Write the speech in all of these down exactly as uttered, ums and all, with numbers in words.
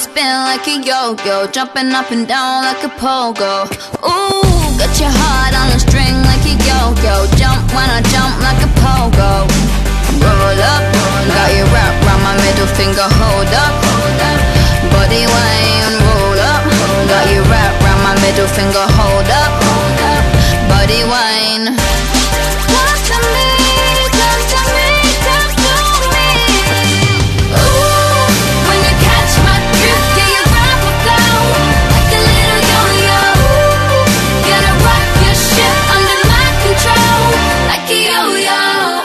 spin like a yo-yo, jumping up and down like a pogo. Ooh, got your heart on a string like a yo-yo, jump when I jump like a pogo. Roll up, got you wrapped round my middle finger, hold up. Body wine, roll up, got you wrapped round my middle finger, hold up. Body wine. Talk to me, talk to me, talk to me. Ooh, when you catch my drift, yeah, you grab my flow like a little yo-yo. Gotta rock your shit under my control like a yo-yo.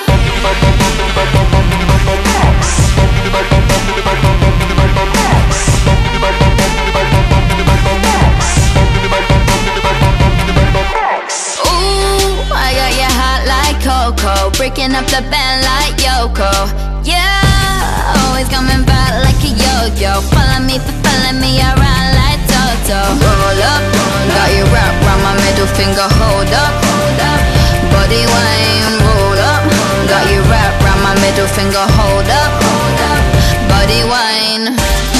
Breaking up the band like Yoko. Yeah, always coming back like a yo-yo. Follow me, follow me around like Toto. Roll up, got you wrapped round my middle finger, hold up. Body wine, roll up, got you wrapped round my middle finger, hold up. Body wine.